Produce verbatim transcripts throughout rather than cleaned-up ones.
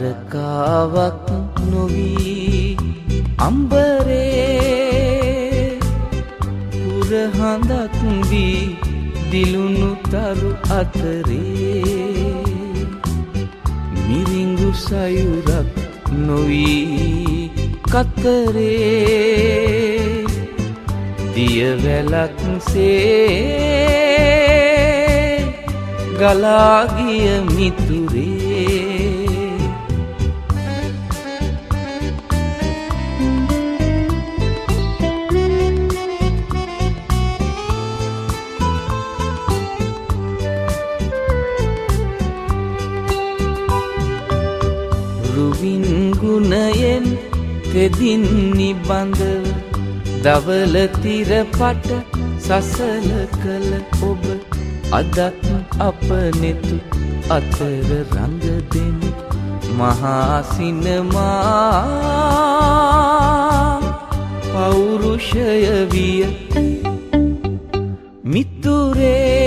තාරකාවක් නොවී අම්බරේ පුරහඳක් වී දිලුණු තරු අතරේ මිරිඟු සයුරක් නොවී කතරේ දියවැලක් සේ ගලා ගිය මිතුරේ රුවින් ගුණයෙන් තෙදින් නිබඳව දවල තිරපට සසල කළ ඔබ අදත් අප නෙතු අතර රඟ දෙන මහා සිනමා පෞරුෂය විය මිතුරේ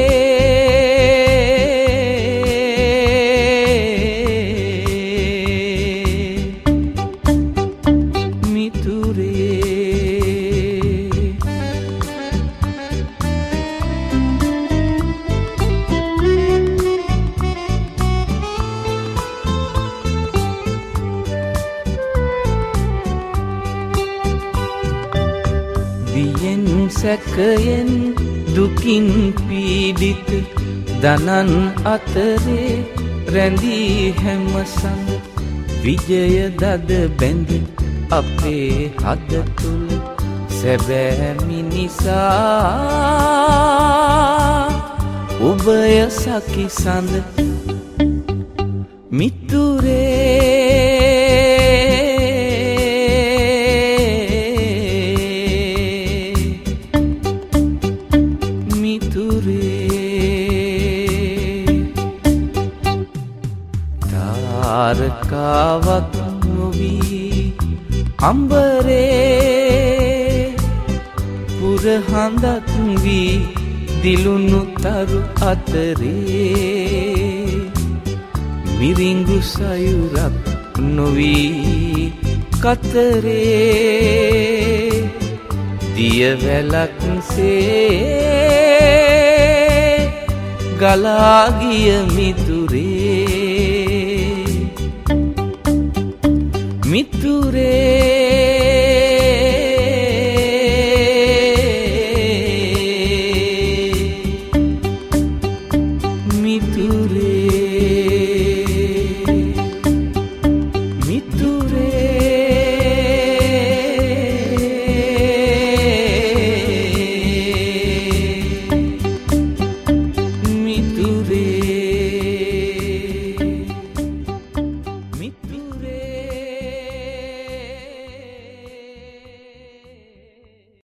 වියෙන් සැකයෙන් දුකින් පීඩිත දනන් අතරේ රැඳී හැම සඳ විජය දද බැඳ අපේ හද තුළ සැබෑ මිනිසා ඔබය සකි සඳ මිතුරේ තාරකාවක් නොවී අම්බරේ පුරහඳක් වී දිලුණු තරු අතරේ මිරිඟු සයුරක් නොවී කතරේ දියවැලක් සේ ගලා ගිය මිතුරේ මිතුරේ